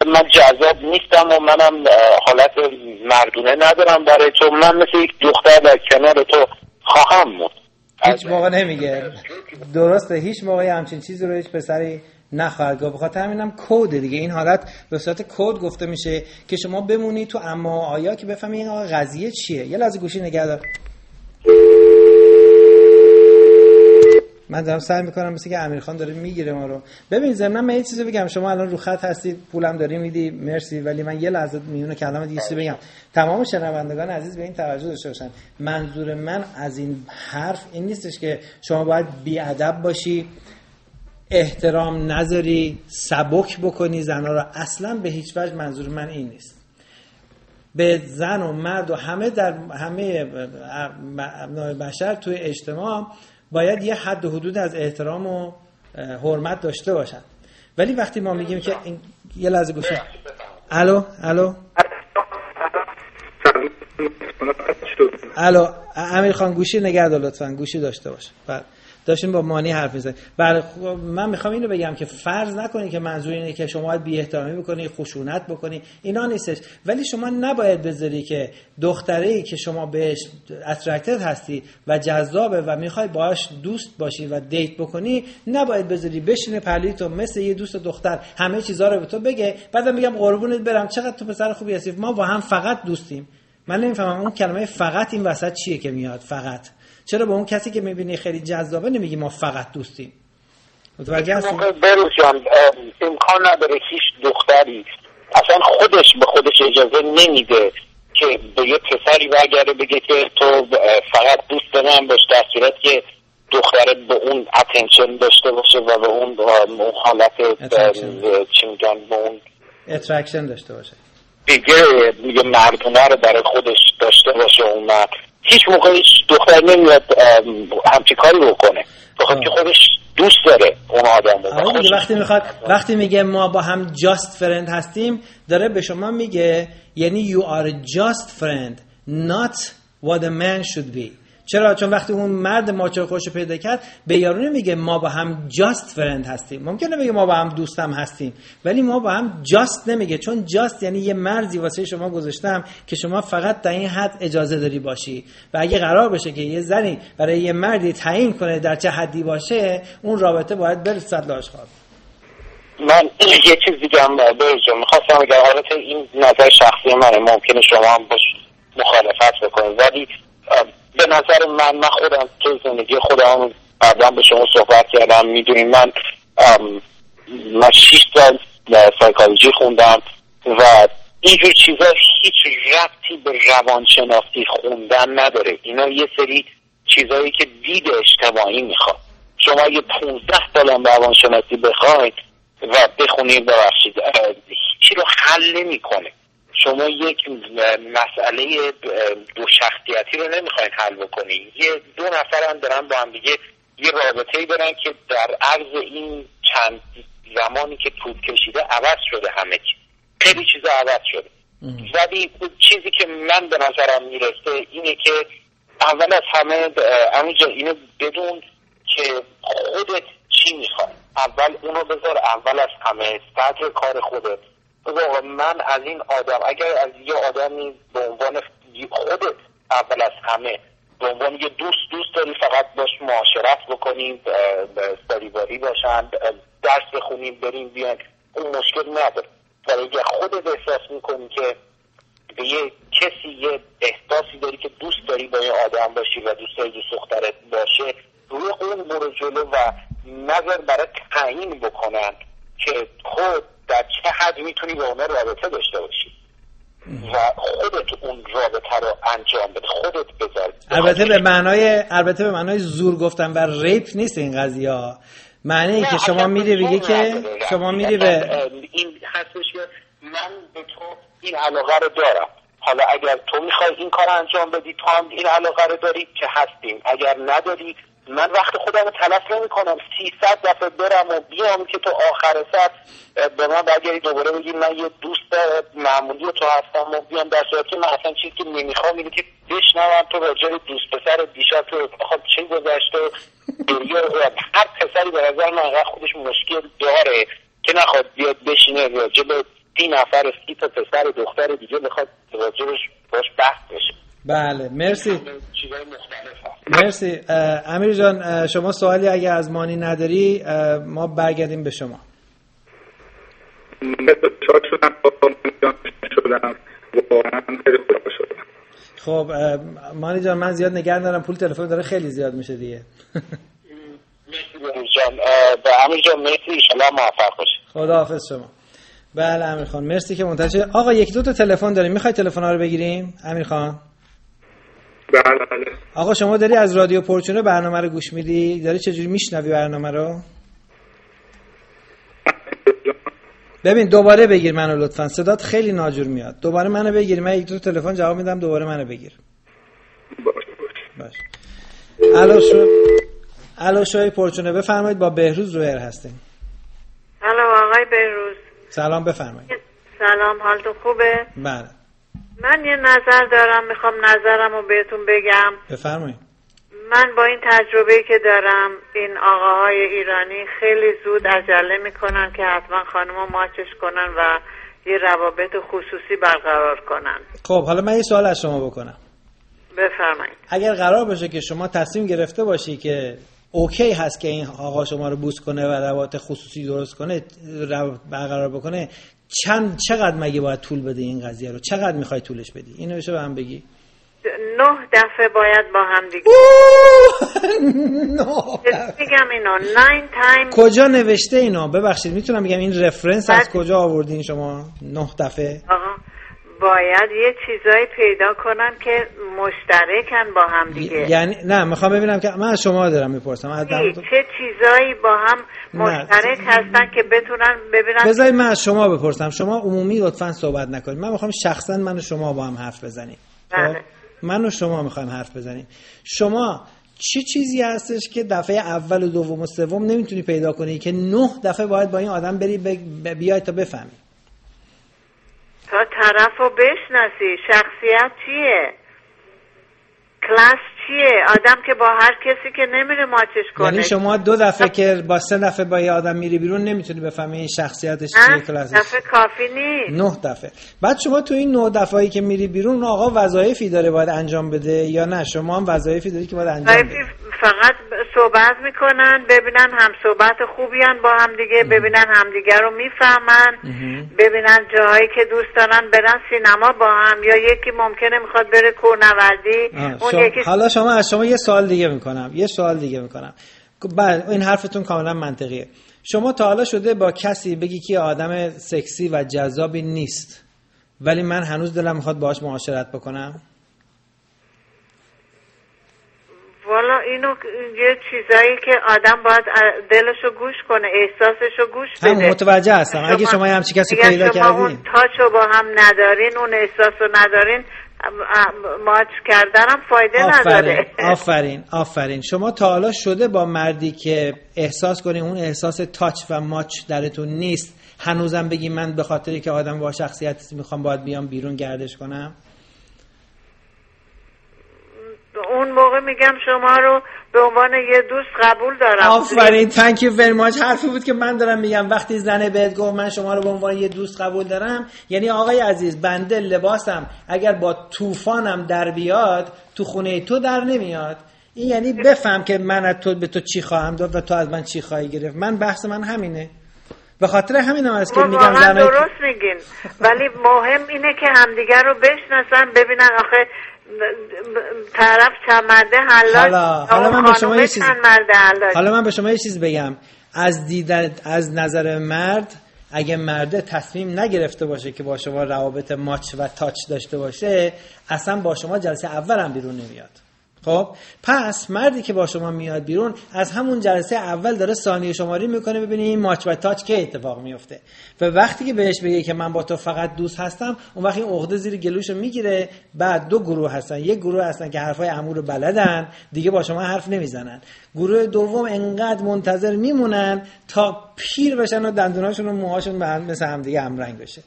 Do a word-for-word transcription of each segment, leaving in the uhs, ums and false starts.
من جذاب نیستم و منم حالت مردونه ندارم برای تو، من مثل یک دختر در کنار تو خواهم موند. هیچ موقع نمیگه درسته، هیچ موقعی همچین چیزی رو هیچ پسری نخواهد گفت. بخاطر همینم کد دیگه، این حالت به صورت کد گفته میشه که شما بمونی تو اما آیا که بفهمی این آقا قضیه چیه. یه لحظه گوشی نگه دار. من دارم سعی میکنم مثل که امیرخان داره میگیره ما رو. ببین ضمن من یه چیزی بگم، شما الان رو خط هستید، پولم داری میدی، مرسی، ولی من یه لحظه میونه کلام دیگه چیزی بگم. تمام شنوندگان عزیز به این توجه داشته باشن، منظور من از این حرف این نیستش که شما باید بیادب باشی، احترام نذاری، سبک بکنی زنا رو. اصلا به هیچ وجه منظور من این نیست. به زن و مرد و همه در همه ابنای بشر توی اجتماع باید یه حد و حدود از احترام و حرمت داشته باشن. ولی وقتی ما میگیم که این... یه لحظه گوشی. الو الو الو امیر خان گوشی نگه دار لطفا، گوشی داشته باش. بله داشتیم با مانی حرف می‌زدیم. بله من میخوام اینو بگم که فرض نکنی که منظور اینه که شما باید بی احترامی بکنی، خشونت بکنی، اینا نیستش. ولی شما نباید بذاری که دختره‌ای که شما بهش اترکتد هستی و جذابه و میخوای باهاش دوست باشی و دیت بکنی، نباید بذاری بشینه پهلوی تو مثل یه دوست دختر همه چیزا رو به تو بگه، بعدم میگم قربونت برم چقدر تو پسر خوبی هستی، ما با هم فقط دوستیم. من نمیفهمم اون کلمه فقط این وسط چیه که میاد. فقط چرا به اون کسی که میبینی خیلی جذابه نمیگی ما فقط دوستیم؟ متوجه هستی؟ بروز جان امکان نداره هیچ دختری اصلا خودش به خودش اجازه نمیده که به یه پسری برگرده بگه که تو فقط دوست من باش، در صورت که دختره به اون اتنشن داشته باشه و به اون اون حالت چی میگن به اون اترکشن داشته باشه دیگه میگه مردونه رو برای خودش داشته باشه. اون مرد هیچ موقع هیچ دختر نمیاد همچی کاری بکنه بخاطر که خودش دوست داره اون آدم رو. وقتی میخواد وقتی میگه ما با هم جاست فرند هستیم، داره به شما میگه یعنی you are just friend not what a man should be. چرا؟ چون وقتی اون مرد ماچو خوشو پیدا کرد به یارو نمیگه ما با هم جاست فرند هستیم. ممکنه بگه ما با هم دوستم هستیم، ولی ما با هم جاست نمیگه، چون جاست یعنی یه مرزی واسه شما گذاشتم که شما فقط در این حد اجازه داری باشی. و اگه قرار بشه که یه زنی برای یه مردی تعیین کنه در چه حدی باشه، اون رابطه باید بره صد لاشخواب. من یه چیز دیگه هم برجام میخواستم بگم، البته این نظر شخصی منه، ممکنه شما هم باش مخالفت بکنید، ولی به نظر من من خودم تو زندگی خودم قبلا به شما صحبت کردم، میدونیم من من شش سال سایکولوژی خوندم و اینجور چیزا هیچ ربطی به روانشناسی خوندن نداره. اینا یه سری چیزایی که دید اجتماعی میخواد. شما اگه پونزده سال هم روانشناسی بخواید و بخونید ببخشید هیچی رو حل نمیکنه. شما یک مسئله دو شخصیتی رو نمیخواین حل بکنین. یه دو نفر هم دارن با هم دیگه یه رابطه‌ای دارن که در عرض این چند زمانی که طول کشیده عوض شده، همه چی خیلی چیزا عوض شده. ولی چیزی که من به نظرم میرسه اینه که اول از همه همینجا اینو بدون که خودت چی میخوای. اول اونو بذار اول از همه، صدر کار خودت. من از این آدم، اگر از یه آدمی به عنوان خودت اول از همه به عنوان یه دوست دوست داری فقط باش معاشرت بکنیم، سریباری باشن، درس بخونیم، بریم بیان، اون مشکل نداره. ولی اگر خودت احساس میکنی که به یه کسی یه احساسی داری که دوست داری با یه آدم باشی و دوست داری دوست دخترت باشه، روی اون برو جلو و نظر برای تعیین بکنن که خود در چه حد میتونی با اون رابطه داشته باشی و خودت اون رابطه رو انجام بده، خودت بذار. البته به معنای البته به معنای زور گفتن و ریپ نیست این قضیه ها. معنی این که شما میری بگی که شما میری به این هستش که من به تو این علاقه رو دارم، حالا اگر تو میخوای این کار انجام بدی تو هم این علاقه رو داری که هستیم، اگر نداری من وقت خودم رو تلف نمی کنم سیصد دفعه برم و بیام که تو آخر سر به من برگردی دوباره بگی من یه دوست معمولی تو هستم و بیام، در صورتی که من اصلا چیزی که نمیخوام اینه که بشنوم تو راجع به دوست پسر دیشب تو خب چه گذشته و هر پسری به نظر من انقدر خودش مشکل داره که نخواد بیاد بشینه راجع به سی نفر سی تا پسر دختر دیگه بخواد راجبش باش بحث بشه. بله مرسی. چیزای مختلف هست. مرسی امیر جان. شما سوالی اگه از مانی نداری ما برگردیم به شما. بسیار شدم شدم واقعا خیلی خوب شدم. خب مانی جان من زیاد نگران دارم، پول تلفن داره خیلی زیاد میشه دیگه. مرسی امیر جان. به امیر جان مرسی، ان شاءالله موفق باشید. خداحافظ شما. بله امیر خان مرسی که منتظر. آقا یک دو تا تلفن داریم، میخوای تلفن‌ها رو بگیریم امیر خان؟ بله بله. آقا شما داری از رادیو پرچونه برنامه رو گوش میدی؟ داری چجوری میشنوی برنامه رو؟ ببین دوباره بگیر منو لطفا، صدات خیلی ناجور میاد. دوباره منو بگیر، من یک دو تلفن جواب میدم، دوباره منو بگیر. باش باش. الو شو الو شوی پرچونه بفرمایید، با بهروز رو ایر هستیم. الو آقای بهروز. سلام بفرمایید. سلام، حالتون خوبه؟ بله. من یه نظر دارم، میخوام نظرم رو بهتون بگم. بفرمایید. من با این تجربه‌ای که دارم، این آقاهای ایرانی خیلی زود عجله میکنن که حتما خانمو ماچش کنن و یه روابط خصوصی برقرار کنن. خب حالا من یه سوال از شما بکنم. بفرمایید. اگر قرار باشه که شما تصمیم گرفته باشی که اوکی هست که این آقا شما رو بوس کنه و روابط خصوصی درست کنه، برقرار بکنه، چند چقدر مگه باید طول بده این قضیه رو؟ چقدر میخوای طولش بدی؟ اینو بشه به هم بگی. نه دفعه باید با هم دیگه. نه میگم اینو nine times. کجا نوشته اینو؟ ببخشید میتونم بگم این رفرنس از کجا آوردین شما؟ نه دفعه. آقا باید یه چیزایی پیدا کنن که مشترکن با هم دیگه. یعنی نه میخوام ببینم که من از شما دارم میپرسم از چه چیزایی با هم مشترک هستن که بتونن ببینن. بذارید من از شما بپرسم، شما عمومی لطفاً صحبت نکنید. من میخوام شخصا من و شما با هم حرف بزنیم. بله. من و شما میخوایم حرف بزنیم. شما چی چیزی هستش که دفعه اول و دوم و سوم نمیتونی پیدا کنی که نه دفعه باید با این آدم بری ب... بیای تا بفهمی؟ تا طرفو بشناسی، شخصیت چیه، کلاس چیه، آدم که با هر کسی که نمیره ماچش کنه. یعنی شما دو دفعه که با سه دفعه با یه آدم میری بیرون نمیتونی بفهمی این شخصیتش چیه، کلاسش؟ دفعه کافی نیست. نه دفعه. بعد شما تو این نه دفعه‌ای که میری بیرون آقا وظایفی داره باید انجام بده یا نه شما هم وظایفی داری که باید انجام بدی؟ فقط صحبت میکنن، ببینن هم صحبت خوبیان با هم دیگه، ببینن همدیگه رو میفهمن، ببینن جاهایی که دوست دارن برن سینما با هم، یا یکی ممکنه میخواد بره کوهنوردی اون شما... یکی. حالا شما از شما یه سوال دیگه میکنم یه سوال دیگه میکنم بعد این حرفتون کاملا منطقیه. شما تا حالا شده با کسی بگی که آدم سکسی و جذابی نیست ولی من هنوز دلم میخواد باهاش معاشرت بکنم؟ والا اینو یه چیزایی که آدم باید دلشو گوش کنه، احساسشو گوش بده. هم متوجه هستم. اگه شما همچی کسی پیدا کردین، شما اون تاچو با هم ندارین، اون احساسو ندارین، ماچ کردنم فایده آفرین. نداره. آفرین آفرین. شما تا حالا شده با مردی که احساس کنی اون احساس تاچ و ماچ درتون نیست هنوزم بگی من به خاطری که آدم با شخصیت میخوام باید بیام بیرون گردش کنم؟ اون موقع میگم شما رو به عنوان یه دوست قبول دارم. آفرین. thank you very much. حرفی بود که من دارم میگم. وقتی زنه بهت گفت من شما رو به عنوان یه دوست قبول دارم، یعنی آقای عزیز بنده لباسم اگر با طوفانم در بیاد تو خونه تو در نمیاد. این یعنی بفهم که من از تو به تو چی خواهم داد و تو از من چی خواهی گرفت. من بحث من همینه. به خاطر همینم است که میگم زنه درست میگین، ولی مهم اینه که همدیگر رو بشناسن، ببینن آخه طرف چند مرده حلاج. حالا حالا من به شما یه چیز حالا من به شما یه چیز بگم. از دیدن از نظر مرد، اگه مرده تصمیم نگرفته باشه که با شما روابط ماچ و تاچ داشته باشه، اصلا با شما جلسه اول هم بیرون نمیاد. خب پس مردی که با شما میاد بیرون از همون جلسه اول داره ثانیه شماری میکنه ببینه این ماچ و تاچ که اتفاق میفته و وقتی که بهش بگه که من با تو فقط دوست هستم، اون وقتی عقده زیر گلوشو میگیره. بعد دو گروه هستن، یک گروه هستن که حرفای عمو رو بلدن دیگه با شما حرف نمیزنن، گروه دوم انقدر منتظر میمونن تا پیر بشن و دندوناشون و موهاشون به هم مثل هم دیگه همرنگ بشه.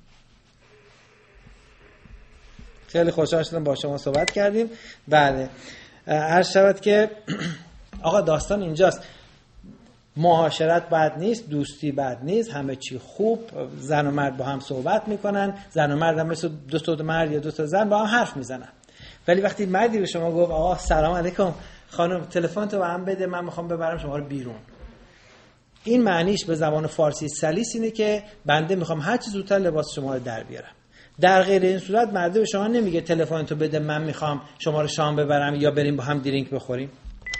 خیلی خوشحال شدم با شما صحبت کردیم. بله عرض شود که آقا داستان اینجاست. معاشرت بد نیست، دوستی بد نیست، همه چی خوب، زن و مرد با هم صحبت میکنن، زن و مرد هم مثل دو تا مرد یا دو تا زن با هم حرف میزنن. ولی وقتی مردی به شما گفت آقا سلام علیکم خانم تلفن تو به من بده من میخوام ببرم شما رو بیرون، این معنیش به زبان فارسی سلیس اینه که بنده میخوام هر چی زودتر لباس شما رو در بیارم. در غیر این صورت مرد به شما نمیگه تلفن تو بده من میخوام شما رو شام ببرم یا بریم با هم درینک بخوریم.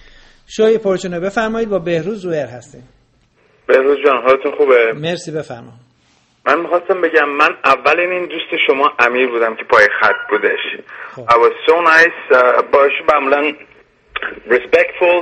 شوی پرچونه بفرمایید، با بهروز رویر هستیم. بهروز جان حالتون خوبه؟ مرسی بفرما. من میخواستم بگم من اول این دوست شما امیر بودم که پای خط بودش. خب. I was so nice. باش معمولا respectful،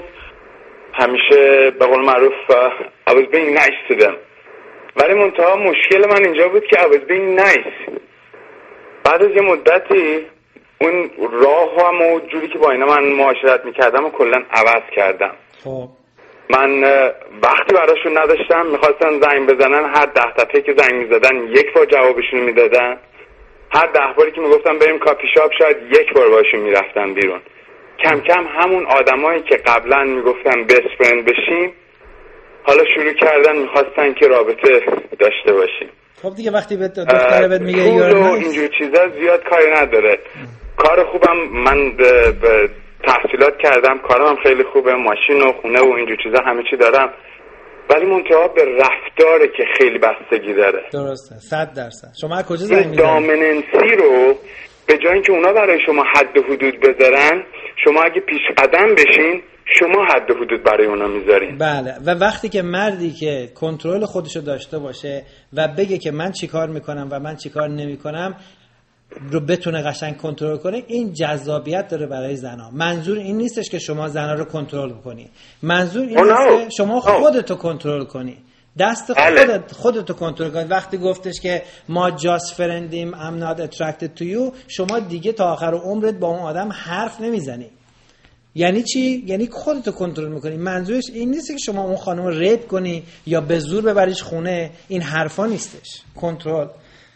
همیشه به قول معروف I was being nice to them. ولی منتها مشکل من اینجا بود که I was being nice. بعد از یه مدتی اون راه هم و جوری که با اینا من معاشرت میکردم و کلا عوض کردم. خب من وقتی براشون نداشتم، میخواستن زنگ بزنن، هر ده دفعه که زنگ میزدن یک بار جوابشون میدادن. هر ده باری که میگفتم بریم کافی شاپ شاید یک بار باشون میرفتن بیرون. کم کم همون آدمایی که قبلا میگفتن بست فرند بشیم حالا شروع کردن میخواستن که رابطه داشته باشیم. خب دیگه وقتی به دختره بهت میگه یور اینجور چیزا زیاد کاری نداره. کار خوبم من به تحصیلات کردم، کارم هم خیلی خوبه، ماشین و خونه و اینجور چیزا همه چی دارم، ولی منتها به رفتاره که خیلی بستگی داره. درسته، صد درصد. شما از کجا زنگ میزنید؟ دامیننسی رو به جای اینکه اونا برای شما حد و حدود بذارن، شما اگه پیش قدم بشین شما حد و حدود برای اونا میذارین. بله، و وقتی که مردی که کنترل خودشو داشته باشه و بگه که من چیکار میکنم و من چیکار نمیکنم رو بتونه قشنگ کنترل کنه، این جذابیت داره برای زنها. منظور این نیستش که شما زنها رو کنترل کنی، منظور این است که شما خودتو کنترل کنی، دست خودت خودتو کنترل کنی. وقتی گفتش که ما جاست فرندیم I'm not attracted to you، شما دیگه تا آخر عمرت با اون آدم حرف نمیزنی. یعنی چی؟ یعنی خودتو کنترل میکنی. منظورش این نیست که شما اون خانم رو ریپ کنی یا به زور ببریش خونه، این حرفا نیستش. کنترل.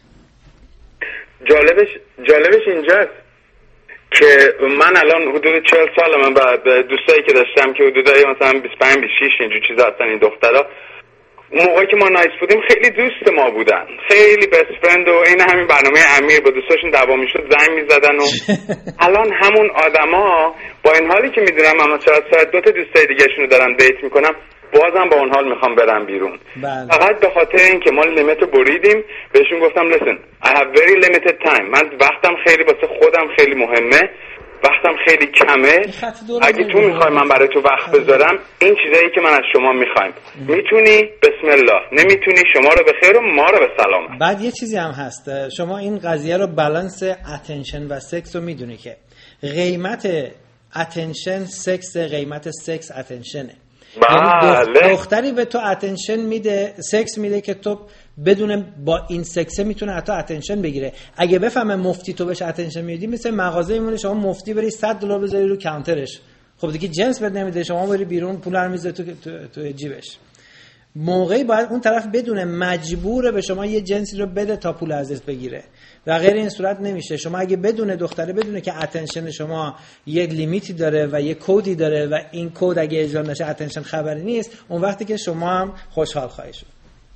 جالبش جالبش اینجاست که من الان حدود چهل سال من بعد دوستایی که داشتم که حدودای مثلا بیست و پنج بیست و شش اینجور چیزا هستن این دخترها، اون موقعی که ما نایس بودیم خیلی دوست ما بودن، خیلی بست فرند و این همین برنامه امیر با دوستاشون دعوا میشد زنگ میزدن و الان همون آدما با این حالی که میدونم من چرا ساعت دو تا دوستای دیگه‌شون رو دارم دیت میکنم بازم با اون حال میخوام برم بیرون. بله. فقط به خاطر اینکه ما لیمیت رو بریدیم بهشون گفتم listen I have very limited time، من وقتم خیلی واسه خودم خیلی مهمه، وقتم خیلی کمه، اگه تو میخوای من برای تو وقت بذارم این چیزایی که من از شما میخوایم میتونی بسم الله، نمیتونی شما رو به خیر و ما رو به سلامت. بعد یه چیزی هم هست، شما این قضیه رو بالانس اتنشن و سکس رو میدونی که قیمت اتنشن سکس، قیمت سکس اتنشنه. یعنی دختری به تو اتنشن میده، سکس میده که تو بدون با این سکس میتونه حتی اتنشن بگیره. اگه بفهمه مفتی تو بهش اتنشن میدی، مثل مغازه میمونه شما مفتی بری صد دلار بذاری رو کانترش، خب دیگه جنس بد نمیده، شما بری بیرون پول رو میذاری تو تو, تو جیبش. موقعی باید اون طرف بدونه مجبوره به شما یه جنسی رو بده تا پول ازت بگیره و غیر این صورت نمیشه. شما اگه بدونه دختره بدونه که اتنشن شما یه لیمیتی داره و یه کدی داره و این کد اگه اجرا نشه اتنشن خبری نیست، اون وقتی که شما هم خوشحال خواهی شد.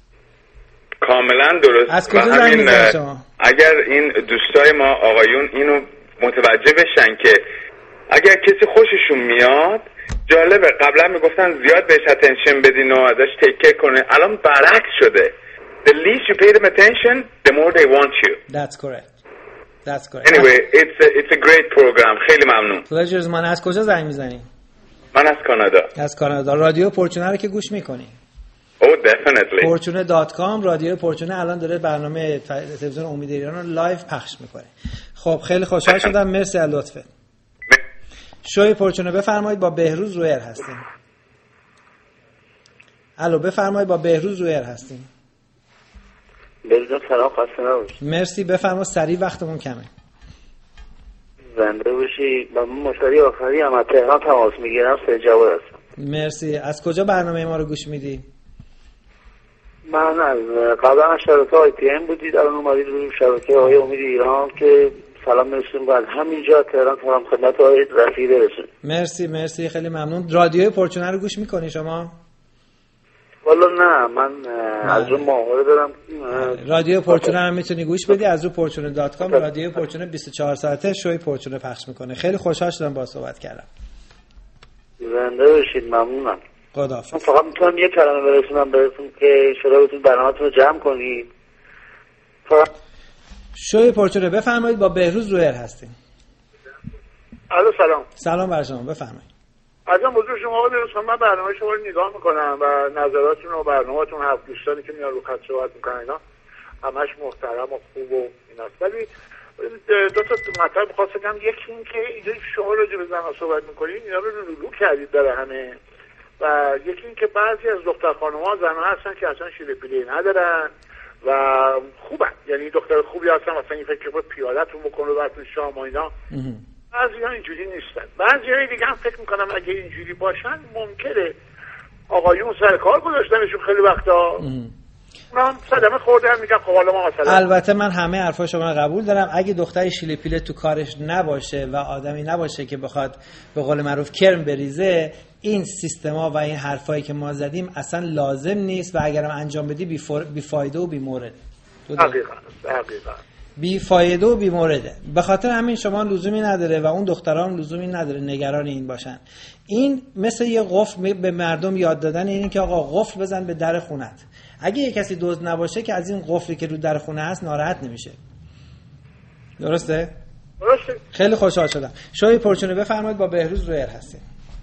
کاملا درست. از کجا زنگ میزنید شما؟ اگر این دوستای ما آقایون اینو متوجه بشن که اگر کسی خوششون میاد، جالبه قبلا میگفتن زیاد بهش اتنشن بدین و ازش تیکر کنه، الان برعکس شده. The least you pay them attention, the more they want you. That's correct. That's correct. Anyway, it's a, it's a great program. خیلی ممنون. Pleasures man. از کجا زنگ میزنی؟ من از کانادا. از کانادا. رادیو پورچونه رو که گوش میکنی؟ Oh, definitely. پورچونه دات کام. رادیو پورچونه الان داره برنامه تلویزیون امید ایران رو لایو پخش میکنه. خب خیلی خوشحال شدم. مرسی از لطفت. شوی پورچونه بفرمایید، با بهروز رویر هستیم. الو بفرمایید، با بهروز رویر هستیم. بهروز سلام، خسته نباشید. مرسی، بفرمایید، سریع وقتمون کمه. زنده باشی. من مشتری آخری هم از تهران تماس میگیرم، سه جواد هستم. مرسی. از کجا برنامه ما رو گوش میدی؟ من از قبلا از شبکه آی پی ام بودید، الان اومدید روی شبکه های امید ایران که سلام میرسیم بعد همینجا تهران سلام خدمت آقای رفیع برسیم. مرسی مرسی، خیلی ممنون. رادیو پورچونه رو گوش میکنی شما؟ والا نه، من از اون ماهواره دارم. رادیو پورچونه هم میتونی گوش بدی از رو پورچونه دات کام. رادیو پورچونه بیست و چهار ساعته شوی پورچونه پخش میکنه. خیلی خوشحال شدم با صحبت کردم. زنده باشید، ممنونم. خداحافظ. من فقط میتونم یه کلمه برسونم بهتون که شما بتونید برنامه‌تون رو جمع کنید. فقط شوی پورچونه بفرمایید، با بهروز رویر هستیم. الو سلام. سلام بر شما، بفرمایید. ازم حضور شما آقای بهروز، من برنامه شما رو نگاه میکنم و نظراتتون و برنامه‌تون، هر دوستانی که میان رو خط صحبت میکنن اینا همش محترم و خوب و ایناست. ولی دو تا مطلب خاصه بگم. یکی این که اینجایی که شما راجع به زن‌ها صحبت میکنید اینا رو لولو کردید برای همه، و یکی این که بعضی از دختر خانم‌ها زن‌ها هستن که اصلا شیره پیله ندارن و خوبن، یعنی دختر خوبی هستن مثلا این فکر کنه پیاده‌تون بکنه براتون شام و اینا. بعضی‌ها اینجوری نیستن. بعضی‌های دیگه هم فکر میکنم اگه اینجوری باشن ممکنه آقایون سر کار گذاشتنشون خیلی وقتا من صدمه خورده هم میگم خب حالا ما مثلا. البته من همه حرفا شما رو قبول دارم. اگه دختری شیله پیله تو کارش نباشه و آدمی نباشه که بخواد به قول معروف کرم بریزه، این سیستما و این حرفایی که ما زدیم اصلا لازم نیست و اگرم انجام بدی بی, فور... بی فایده و بی مورد. دقیقاً دقیقاً بی فایده و بی مورده. به خاطر همین شما لزومی نداره و اون دختران لزومی نداره نگران این باشن. این مثل یه قفل به مردم یاد دادن، اینه که آقا قفل بزن به در خونت. اگه یه کسی دزد نباشه که از این قفلی که رو در خونه هست ناراحت نمیشه. درسته؟ درسته. خیلی خوشحال شدم. شوی پورچونه بفرمایید، با بهروز رویر هستیم.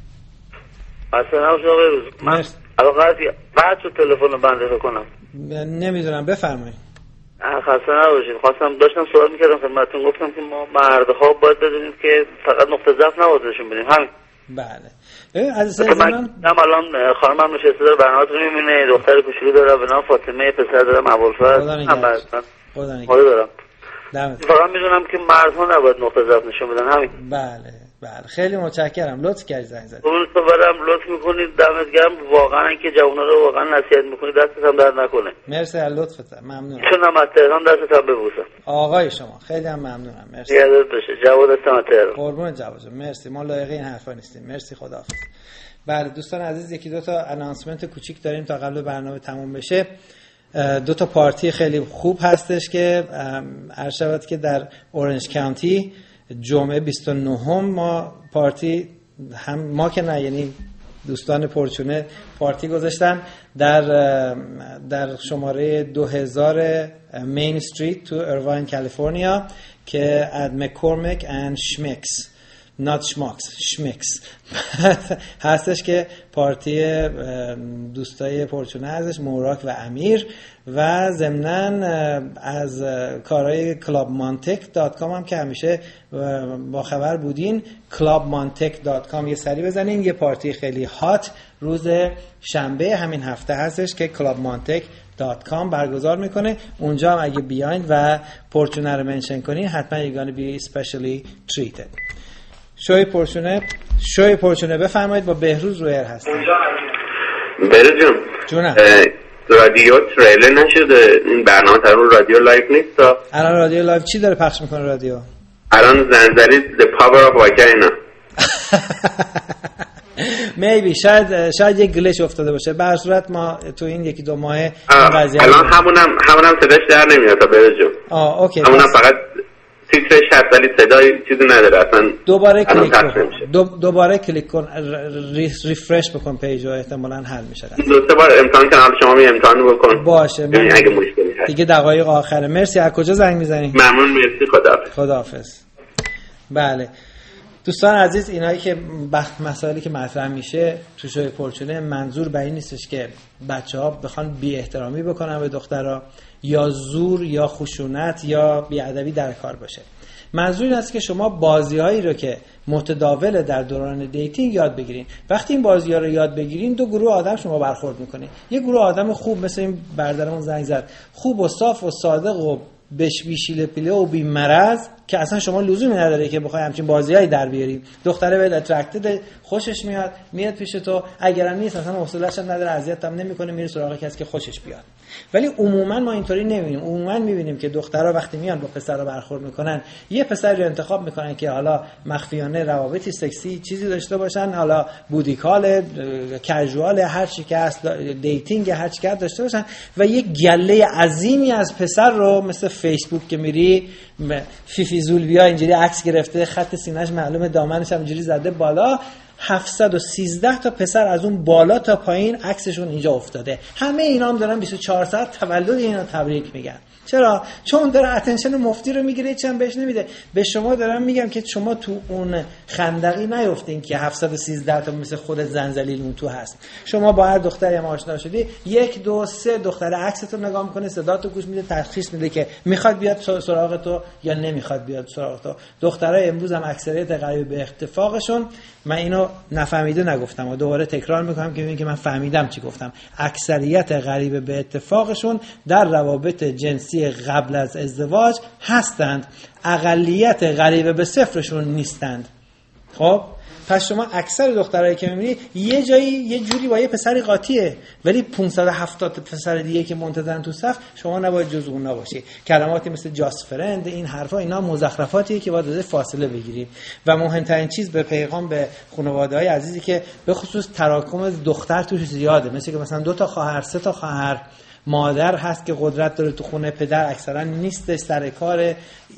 اصلا شما بهروز من الان قضیه بعد تو تلفن بنده کنم. نمیدونم، بفرمایید. خسته نباشید. خواستم داشتم سوال میکردم خدمتتون، گفتم که ما مردها باید بدونیم که فقط نقطه ضعف نبایدشون بدیم. همین. بله. ببین عزیز من من الان خانمم نشسته داره برنامه‌تون رو میبینه، دختر کوچولو داره به نام فاطمه، پسر دارم ابوالفضل. هم برسن. خدا نگهدار. دارم. فقط میدونم که مردها نباید نقطه ضعف نشون بدن. همین. بله. بله خیلی متشکرم، لطف کردید زنگ زدید. اون تو برام لطف میکنید، دمت گرم. واقعا اینکه جوونا رو واقعا نصیحت میکنید، دستت هم درد نکنه. مرسی از لطفت، ممنونم. چون من تهران دستت هم ببوسم. آقای شما خیلی هم ممنونم. مرسی. یادت باشه جواد هستم تهران. قربون جواد جان، مرسی. ما لایق این حرفا نیستیم. مرسی، خداحافظ. بله دوستان عزیز، یکی دو تا اناونسمنت کوچیک داریم تا قبل برنامه تموم بشه. دو تا پارتی خیلی خوب هستش که عرض شود که در اورنج کانتی جمعه بیست و نهم ما پارتی هم ما که نه، یعنی دوستان پورچونه پارتی گذاشتن در در شماره دو هزار مین استریت تو ایرواین کالیفرنیا که اد مکورمک اند شمیکس نات شماکس شمیکس هستش که پارتی دوستای پورچونه هستش، موراک و امیر، و ضمناً از کارهای کلاب مانتک دات کام هم که همیشه با خبر بودین، کلاب مانتک دات کام یه سری بزنین. یه پارتی خیلی هات روز شنبه همین هفته هستش که کلاب مانتک دات کام برگزار میکنه. اونجا هم اگه بیاین و پورچونه رو منشن کنین حتما you're gonna be specially treated. شوی پورچونه شوی پورچونه بفرمایید، با بهروز رویر هستیم. بهروز جون جونم. رادیو تریلر نشده این برنامه ترون رادیو لایف نیست. الان رادیو لایف چی داره پخش میکنه رادیو؟ الان زنزلی The Power of Vagiنا. میبی شاید شاید یک گلش افتاده باشه. به هر صورت ما تو این یکی دو ماه این قضیه الان همونم همونم صداش در نمیاد تا بهروز جون. آه اوکی. همونم فقط تیترش هست ولی صدای چیزی نداره اصلا. دوباره کلیک کن. دو دوباره کلیک کن، ریفرش بکن پیج و احتمالاً حل میشه. دو سه بار امتحان کن، شما می امتحان بکن باشه. یعنی اگه مشکلی هست دیگه دقایق آخره. مرسی. از کجا زنگ میزنی؟ ممنون. مرسی. خداحافظ. خداحافظ. بله دوستان عزیز، اینایی که بحث مسائلی که مطرح میشه تو شوی پورچونه منظور به این نیستش که بچه‌ها بخوان بی احترامی بکنن به دخترها یا زور یا خشونت یا بی‌ادبی در کار باشه. منظور این است که شما بازی‌هایی رو که متداول در دوران دیتینگ یاد بگیرین. وقتی این بازی‌ها رو یاد بگیرین دو گروه آدم شما برخورد می‌کنین. یه گروه آدم خوب مثل این برادرمون زنگ زد، خوب و صاف و صادق و بشویشیل پیله و بی مرض که اصلا شما لزومی نداره که بخوای همچین بازیایی در بیاری. دختره بهت اترکتد، خوشش میاد، میاد پیش تو، اگرم نیست اصلا حوصله‌اش هم نداره، اذیت هم نمیکنه، میره سراغ کسی که خوشش بیاد. ولی عموما ما اینطوری نمیبینیم. عموما میبینیم که دخترها وقتی میان با پسرا برخورد میکنن، یه پسری رو انتخاب میکنن که حالا مخفیانه روابطی سکسی چیزی داشته باشن، حالا بودیکال، کژوال، هر چی که هست، دیتینگ هر چی که داشته باشن و یه گله عظیمی از پسر رو مثل فیسبوک که میری فیفی زولبیا اینجوری عکس گرفته، خط سینه‌اش معلومه، دامنش هم اینجوری زده بالا، هفتصد و سیزده تا پسر از اون بالا تا پایین عکسشون اینجا افتاده. همه اینا هم دارن بیست و چهار ساعت تولد اینا تبریک میگن. چرا؟ چون داره اتنشن مفتی رو میگیره، چند بهش نمیده. به شما دارم میگم که شما تو اون خندقی نیافتین که هفتصد و سیزده تا مثل خود زنجلیل اون تو هست. شما با هر دختری هم آشنا شدی، یک دو سه دختر عکستو نگاه میکنه، صداتو گوش میده، تشخیص میده که میخواد بیاد سراغ تو یا نمیخواد بیاد سراغ تو. دخترای امروز هم اکثریت قریب به اتفاقشون، من اینو نفهمیده نگفتم و دوباره تکرار میکنم که ببینید که من فهمیدم چی گفتم، اکثریت قریب به اتفاقشون در روابط جنسی قبل از ازدواج هستند، اقلیت قریب به صفرشون نیستند. خب پس شما اکثر دخترایی که میبینی یه جایی یه جوری با یه پسری قاطیه، ولی پانصد و هفتاد پسر دیگه که منتظرن تو صف، شما نباید جز اون نباشی. کلماتی مثل جاست فرند، این حرفا، اینا مزخرفاتیه که باید از فاصله بگیریم. و مهمترین چیز به پیغام به خانواده‌های عزیزی که به خصوص تراکم دختر توش زیاده، مثل که مثلا دو تا خواهر، سه تا خواهر، مادر هست که قدرت داره تو خونه، پدر اکثرا نیستش، سر کار،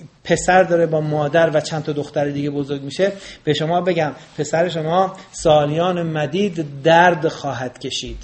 پسر داره با مادر و چند تا دختر دیگه بزرگ میشه. به شما بگم پسر شما سالیان مدید درد خواهد کشید،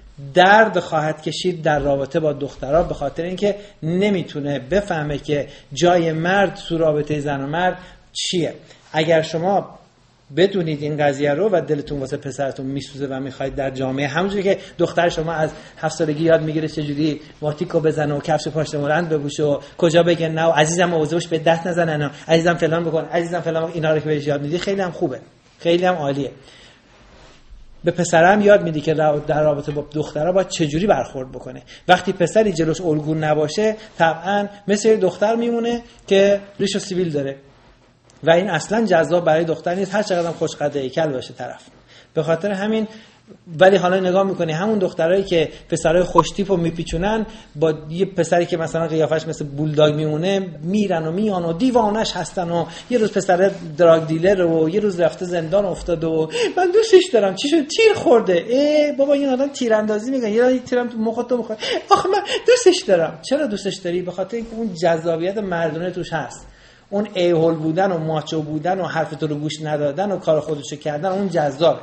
درد خواهد کشید در رابطه با دخترها، به خاطر اینکه نمیتونه بفهمه که جای مرد تو رابطه زن و مرد چیه. اگر شما بدونید این قضیه رو و دلتون واسه پسرتون میسوزه و میخواید در جامعه، همونجوری که دختر شما از هفت سالگی یاد میگیره چجوری ماتیکو بزنه و کفش پاشنه بلند بپوشه و کجا بگه نه و عزیزم موضوعش به دست نزنه، نه عزیزم فلان بکن، عزیزم فلان، اینا رو که بهش یاد میدی خیلی هم خوبه، خیلی هم عالیه. به پسرم یاد میدی که در رابطه با دخترها باید چجوری برخورد بکنه. وقتی پسری جلوش الگو نباشه، طبعا مثل دختر میمونه که ریش و سیبیل داره و این اصلا جذاب برای دختر نیست، هر چقدر هم خوشقد هیکل باشه طرف. به خاطر همین ولی حالا نگاه میکنی همون دخترایی که پسرای خوشتیپو میپیچونن با یه پسری که مثلا قیافش مثل بولداگ میمونه، میرن و میان و دیوانش هستن و یه روز پسر دراگ دیلر و یه روز رفته زندان افتاده و من دوستش دارم، چی شد تیر خورده، ای بابا این آدم تیراندازی میگن، یه تیرم تو مخ تو میخوره، آخه من دوستش دارم. چرا دوستش داری؟ به خاطر اینکه اون جذابیت مردونه توش هست، اون ایهول بودن و ماچو بودن و حرف تو رو گوش ندادن و کار خودشو کردن، اون جذابه.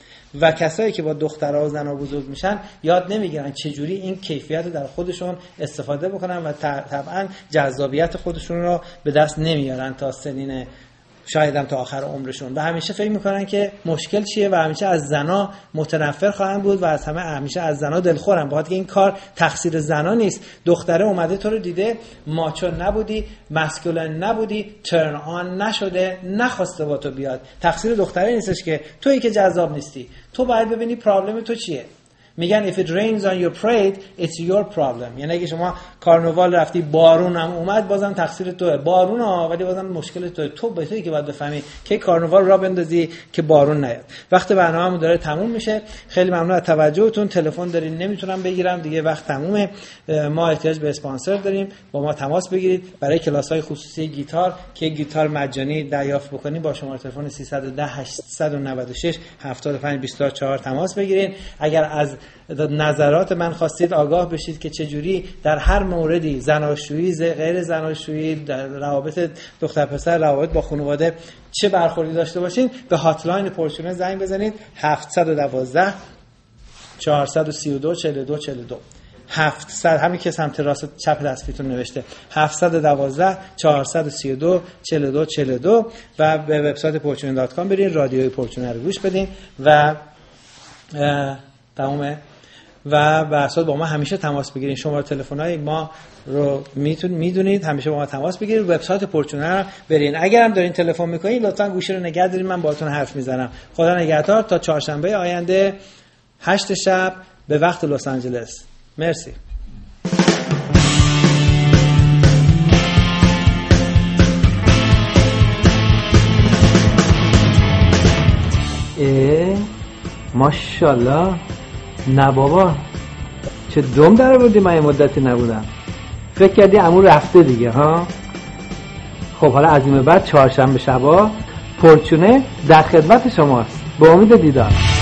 و کسایی که با دخترها و زنها بزرگ میشن یاد نمیگیرن چجوری این کیفیت رو در خودشون استفاده بکنن و طبعا جذابیت خودشون رو به دست نمیارن تا سنین شاید هم تا آخر عمرشون و همیشه فکر میکنن که مشکل چیه و همیشه از زنا متنفر خواهند بود و از همه همیشه از زنا دلخورن. باید که این کار تقصیر زنا نیست. دختره اومده تو رو دیده، ماچو نبودی، مسکولن نبودی، ترن آن نشده، نخواسته با تو بیاد. تقصیر دختره نیستش که تویی که جذاب نیستی. تو باید ببینی پرابلم تو چیه. میگن if it rains on your parade it's your problem. یعنی اگه شما کارناوال رفتی بارون هم اومد بازم تقصیر توئه. بارون ها ولی بازم مشکل توئه. تو به تویی که باید بفهمی که کارناوال را بندازی که بارون نیاد. وقت برنامه‌مون داره تموم میشه. خیلی ممنون از توجهتون. تلفن دارین نمیتونم بگیرم دیگه، وقت تمومه. ما احتیاج به اسپانسر داریم. با ما تماس بگیرید برای کلاس‌های خصوصی گیتار که گیتار مجانی دریافت بکنید. با شماره تلفن سیصد و ده هشتصد و نود و شش هفتاد و پنج بیست و چهار تماس بگیرید. اگر از نظرات من خواستید آگاه بشید که چجوری در هر موردی زناشویی، غیر زناشویی، در روابط دختر پسر، روابط با خانواده چه برخوردی داشته باشین، به هاتلاین پورچونه زنگ بزنید هفتصد و دوازده چهارصد و سی و دو چهل و دو چهل و دو. هفتصد همین که سمت راست چپ دستتون نوشته هفتصد و دوازده چهارصد و سی و دو چهل و دو چهل و دو و به وبسایت پورچونه دات کام برین، رادیوی پورچونه رو گوش بدین و تمامه. و به اساس با ما همیشه تماس بگیرید. شماره تلفن‌های ما رو میتونید میدونید، همیشه با ما تماس بگیرید. وبسایت پورچونه رو برین. اگرم دارین تلفن میکنید لطفاً گوشی رو نگه دارین، من باهاتون حرف میزنم. خدا نگهدار تا چهارشنبه آینده هشت شب به وقت لس آنجلس. مرسی. اه ماشاءالله. نه بابا چه دم در آوردی، من یه مدتی نبودم. فکر کردی عمو رفته دیگه ها؟ خب حالا از این به بعد چهارشنبه شبا پرچونه در خدمت شماست. به امید دیدار.